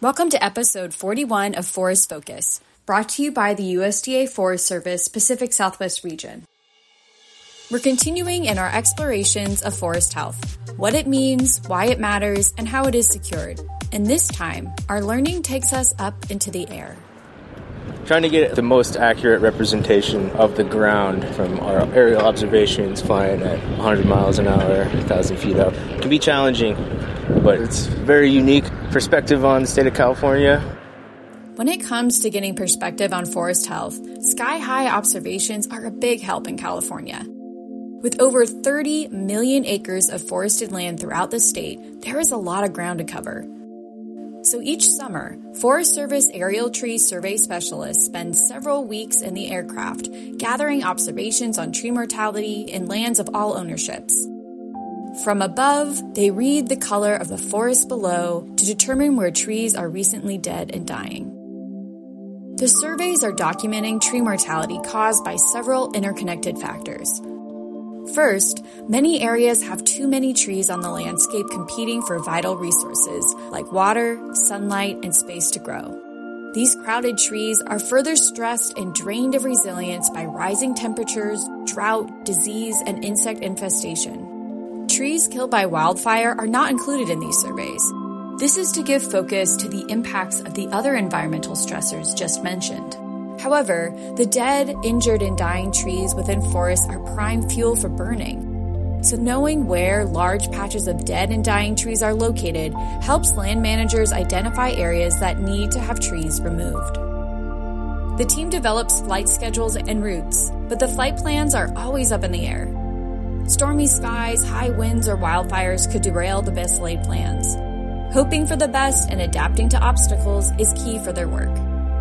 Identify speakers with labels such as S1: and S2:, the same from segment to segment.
S1: Welcome to episode 41 of Forest Focus, brought to you by the USDA Forest Service Pacific Southwest region. We're continuing in our explorations of forest health, what it means, why it matters, and how it is secured. And this time, our learning takes us up into the air.
S2: Trying to get the most accurate representation of the ground from our aerial observations flying at 100 miles an hour, 1,000 feet up can be challenging, but it's a very unique perspective on the state of California.
S1: When it comes to getting perspective on forest health, sky-high observations are a big help in California. With over 30 million acres of forested land throughout the state, there is a lot of ground to cover. So each summer, Forest Service aerial tree survey specialists spend several weeks in the aircraft gathering observations on tree mortality in lands of all ownerships. From above, they read the color of the forest below to determine where trees are recently dead and dying. The surveys are documenting tree mortality caused by several interconnected factors. First, many areas have too many trees on the landscape competing for vital resources like water, sunlight, and space to grow. These crowded trees are further stressed and drained of resilience by rising temperatures, drought, disease, and insect infestation. Trees killed by wildfire are not included in these surveys. This is to give focus to the impacts of the other environmental stressors just mentioned. However, the dead, injured, and dying trees within forests are prime fuel for burning. So knowing where large patches of dead and dying trees are located helps land managers identify areas that need to have trees removed. The team develops flight schedules and routes, but the flight plans are always up in the air. Stormy skies, high winds, or wildfires could derail the best laid plans. Hoping for the best and adapting to obstacles is key for their work.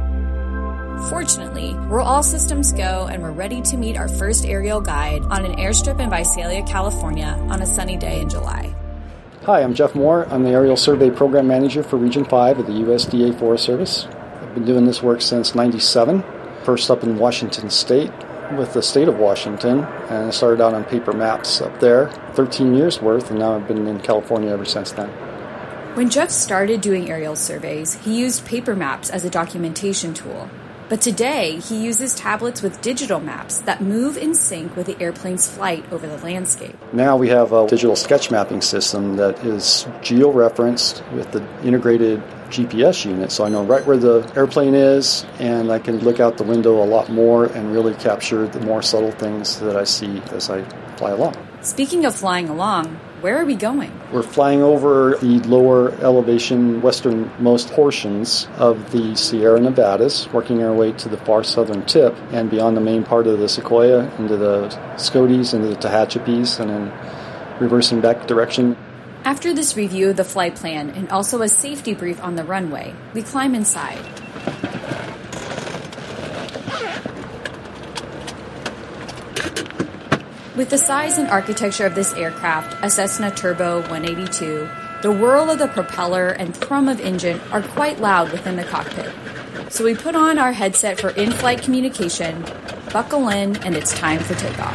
S1: Fortunately, we're all systems go and we're ready to meet our first aerial guide on an airstrip in Visalia, California on a sunny day in July.
S3: Hi, I'm Jeff Moore. I'm the Aerial Survey Program Manager for Region 5 of the USDA Forest Service. I've been doing this work since '97, first up in Washington State with the state of Washington, and I started out on paper maps up there, 13 years worth, and now I've been in California ever since then.
S1: When Jeff started doing aerial surveys, he used paper maps as a documentation tool. But today, he uses tablets with digital maps that move in sync with the airplane's flight over the landscape.
S3: Now we have a digital sketch mapping system that is geo-referenced with the integrated GPS unit, so I know right where the airplane is, and I can look out the window a lot more and really capture the more subtle things that I see as I fly along.
S1: Speaking of flying along, where are we going?
S3: We're flying over the lower elevation westernmost portions of the Sierra Nevadas, working our way to the far southern tip and beyond the main part of the Sequoia into the Scoties, into the Tehachapis, and then reversing back direction.
S1: After this review of the flight plan and also a safety brief on the runway, we climb inside. With the size and architecture of this aircraft, a Cessna Turbo 182, the whirl of the propeller and thrum of engine are quite loud within the cockpit. So we put on our headset for in-flight communication, buckle in, and it's time for takeoff.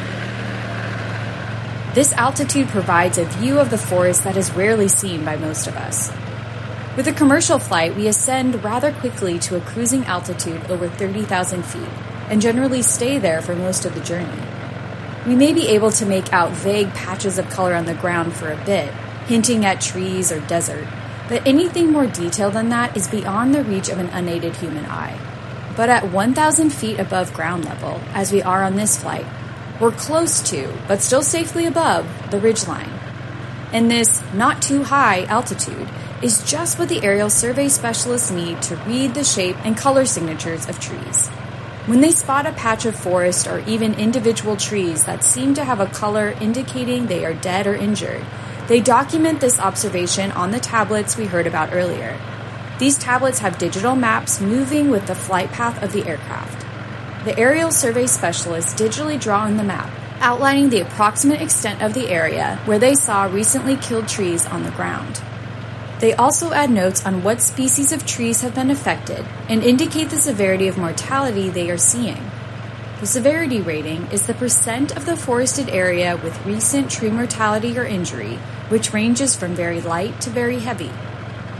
S1: This altitude provides a view of the forest that is rarely seen by most of us. With a commercial flight, we ascend rather quickly to a cruising altitude over 30,000 feet and generally stay there for most of the journey. We may be able to make out vague patches of color on the ground for a bit, hinting at trees or desert, but anything more detailed than that is beyond the reach of an unaided human eye. But at 1,000 feet above ground level, as we are on this flight, we're close to, but still safely above, the ridgeline. And this not too high altitude is just what the aerial survey specialists need to read the shape and color signatures of trees. When they spot a patch of forest or even individual trees that seem to have a color indicating they are dead or injured, they document this observation on the tablets we heard about earlier. These tablets have digital maps moving with the flight path of the aircraft. The aerial survey specialists digitally draw on the map, outlining the approximate extent of the area where they saw recently killed trees on the ground. They also add notes on what species of trees have been affected and indicate the severity of mortality they are seeing. The severity rating is the percent of the forested area with recent tree mortality or injury, which ranges from very light to very heavy.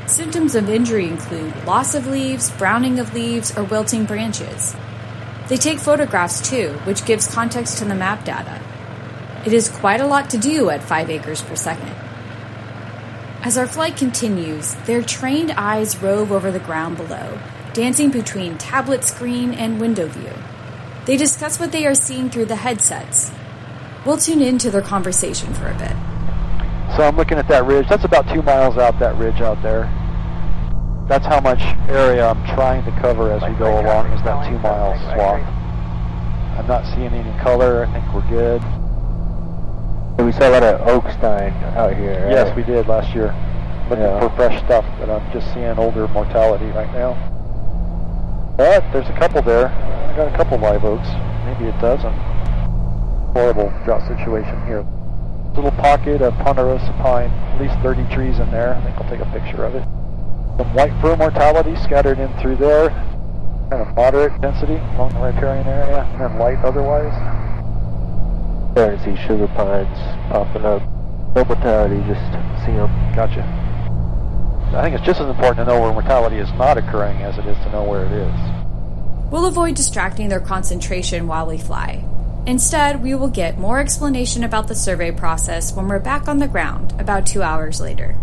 S1: Symptoms of injury include loss of leaves, browning of leaves, or wilting branches. They take photographs too, which gives context to the map data. It is quite a lot to do at 5 acres per second. As our flight continues, their trained eyes rove over the ground below, dancing between tablet screen and window view. They discuss what they are seeing through the headsets. We'll tune into their conversation for a bit.
S4: So I'm looking at that ridge. That's about 2 miles out, that ridge out there. That's how much area I'm trying to cover as we go along, is that 2 mile swath. I'm not seeing any color. I think we're good.
S2: We saw a lot of oaks dying out here, right?
S4: Yes, we did last year. Looking for fresh stuff, but I'm just seeing older mortality right now. But there's a couple there. I got a couple live oaks, maybe a dozen. Horrible drought situation here. Little pocket of ponderosa pine, at least 30 trees in there. I think I'll take a picture of it. Some white fir mortality scattered in through there. Kind of moderate density along the riparian area, and light otherwise.
S2: Starting to see sugar pines popping up. No mortality, just see them.
S4: Gotcha. I think it's just as important to know where mortality is not occurring as it is to know where it is.
S1: We'll avoid distracting their concentration while we fly. Instead, we will get more explanation about the survey process when we're back on the ground about 2 hours later.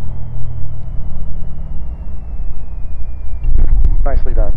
S4: Nicely done.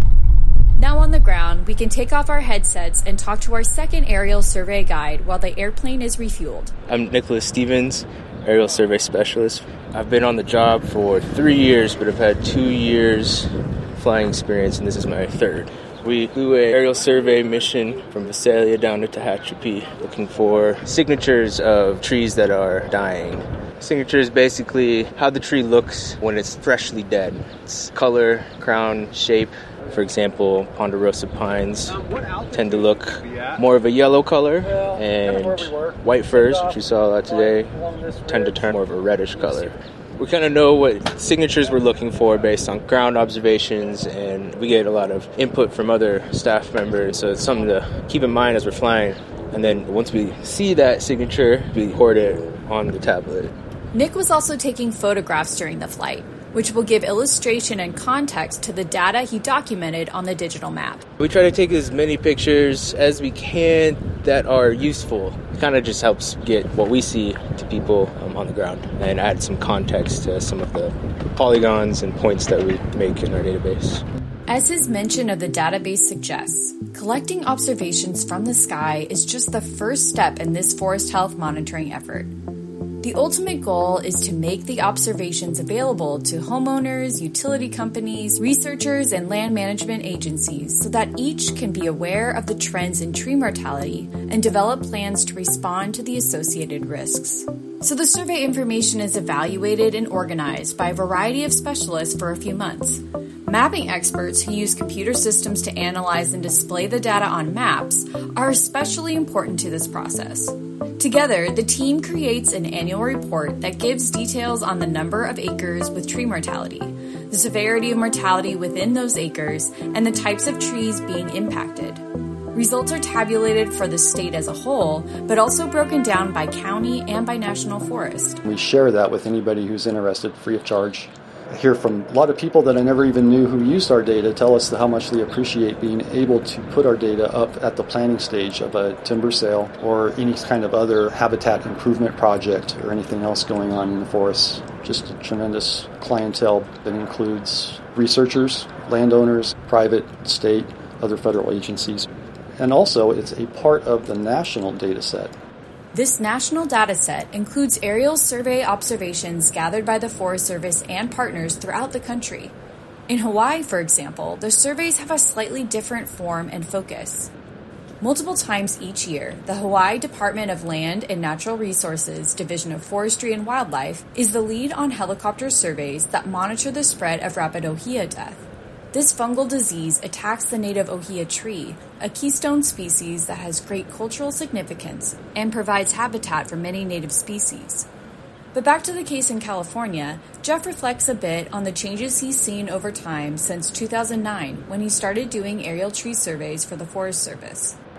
S1: Now on the ground, we can take off our headsets and talk to our second aerial survey guide while the airplane is refueled.
S2: I'm Nicholas Stevens, aerial survey specialist. I've been on the job for 3 years, but I've had 2 years flying experience, and this is my third. We flew an aerial survey mission from Visalia down to Tehachapi looking for signatures of trees that are dying. Signature is basically how the tree looks when it's freshly dead. It's color, crown, shape. For example, ponderosa pines tend to look more of a yellow color, and white firs, which we saw a lot today, tend to turn more of a reddish color. We kind of know what signatures we're looking for based on ground observations, and we get a lot of input from other staff members, so it's something to keep in mind as we're flying. And then once we see that signature, we record it on the tablet.
S1: Nick was also taking photographs during the flight, which will give illustration and context to the data he documented on the digital map.
S2: We try to take as many pictures as we can that are useful. It kind of just helps get what we see to people on the ground and add some context to some of the polygons and points that we make in our database.
S1: As his mention of the database suggests, collecting observations from the sky is just the first step in this forest health monitoring effort. The ultimate goal is to make the observations available to homeowners, utility companies, researchers, and land management agencies so that each can be aware of the trends in tree mortality and develop plans to respond to the associated risks. So the survey information is evaluated and organized by a variety of specialists for a few months. Mapping experts who use computer systems to analyze and display the data on maps are especially important to this process. Together, the team creates an annual report that gives details on the number of acres with tree mortality, the severity of mortality within those acres, and the types of trees being impacted. Results are tabulated for the state as a whole, but also broken down by county and by national forest.
S3: We share that with anybody who's interested free of charge. I hear from a lot of people that I never even knew who used our data tell us how much they appreciate being able to put our data up at the planning stage of a timber sale or any kind of other habitat improvement project or anything else going on in the forest. Just a tremendous clientele that includes researchers, landowners, private, state, other federal agencies. And also, it's a part of the national data set.
S1: This national data set includes aerial survey observations gathered by the Forest Service and partners throughout the country. In Hawaii, for example, the surveys have a slightly different form and focus. Multiple times each year, the Hawaii Department of Land and Natural Resources Division of Forestry and Wildlife is the lead on helicopter surveys that monitor the spread of rapid ohia death. This fungal disease attacks the native ohia tree, a keystone species that has great cultural significance and provides habitat for many native species. But back to the case in California, Jeff reflects a bit on the changes he's seen over time since 2009 when he started doing aerial tree surveys for the Forest Service.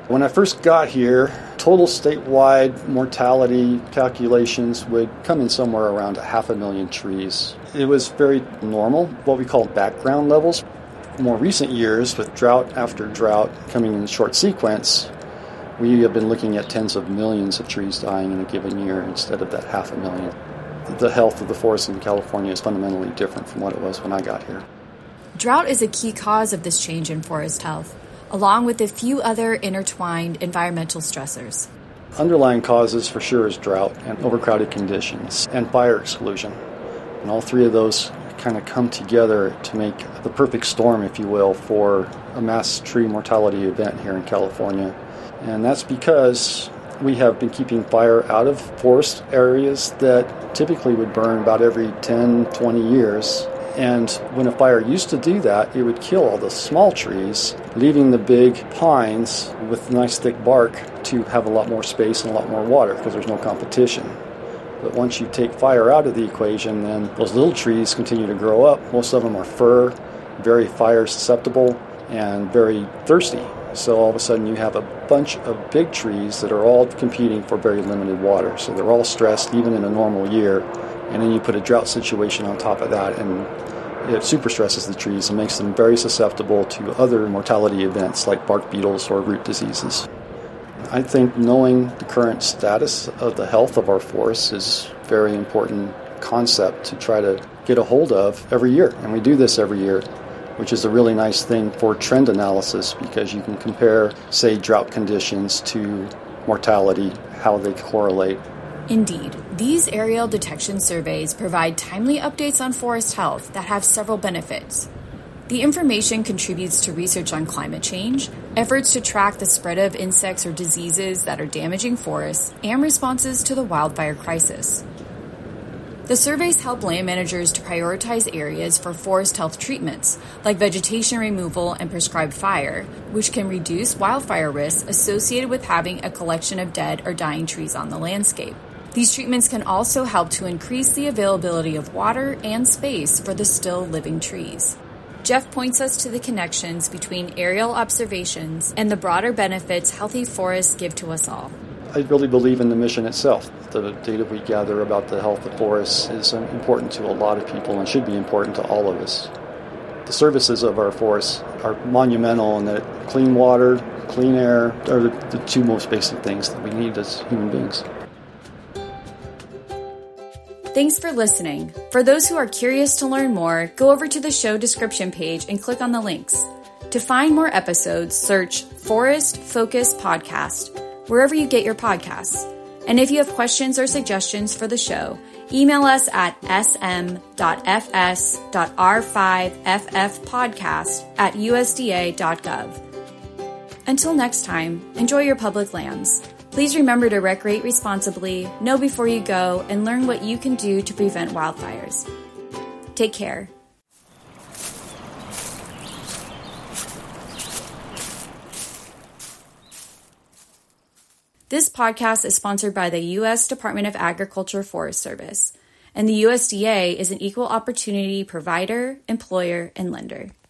S3: When I first got here, total statewide mortality calculations would come in somewhere around 500,000 trees. It was very normal, what we call background levels. More recent years, with drought after drought coming in short sequence, we have been looking at tens of millions of trees dying in a given year instead of that 500,000. The health of the forest in California is fundamentally different from what it was when I got here.
S1: Drought is a key cause of this change in forest health, along with a few other intertwined environmental stressors.
S3: Underlying causes for sure is drought and overcrowded conditions and fire exclusion. And all three of those kind of come together to make the perfect storm, if you will, for a mass tree mortality event here in California. And that's because we have been keeping fire out of forest areas that typically would burn about every 10, 20 years. And when a fire used to do that, it would kill all the small trees, leaving the big pines with nice thick bark to have a lot more space and a lot more water because there's no competition. But once you take fire out of the equation, then those little trees continue to grow up. Most of them are fir, very fire susceptible, and very thirsty. So all of a sudden you have a bunch of big trees that are all competing for very limited water. So they're all stressed even in a normal year. And then you put a drought situation on top of that, and it super stresses the trees and makes them very susceptible to other mortality events like bark beetles or root diseases. I think knowing the current status of the health of our forests is a very important concept to try to get a hold of every year. And we do this every year, which is a really nice thing for trend analysis because you can compare, say, drought conditions to mortality, how they correlate.
S1: Indeed, these aerial detection surveys provide timely updates on forest health that have several benefits. The information contributes to research on climate change, efforts to track the spread of insects or diseases that are damaging forests, and responses to the wildfire crisis. The surveys help land managers to prioritize areas for forest health treatments, like vegetation removal and prescribed fire, which can reduce wildfire risks associated with having a collection of dead or dying trees on the landscape. These treatments can also help to increase the availability of water and space for the still living trees. Jeff points us to the connections between aerial observations and the broader benefits healthy forests give to us all.
S3: I really believe in the mission itself. The data we gather about the health of forests is important to a lot of people and should be important to all of us. The services of our forests are monumental in that clean water, clean air are the two most basic things that we need as human beings.
S1: Thanks for listening. For those who are curious to learn more, go over to the show description page and click on the links. To find more episodes, search Forest Focus Podcast wherever you get your podcasts. And if you have questions or suggestions for the show, email us at sm.fs.r5ffpodcast@usda.gov. Until next time, enjoy your public lands. Please remember to recreate responsibly, know before you go, and learn what you can do to prevent wildfires. Take care. This podcast is sponsored by the U.S. Department of Agriculture Forest Service, and the USDA is an equal opportunity provider, employer, and lender.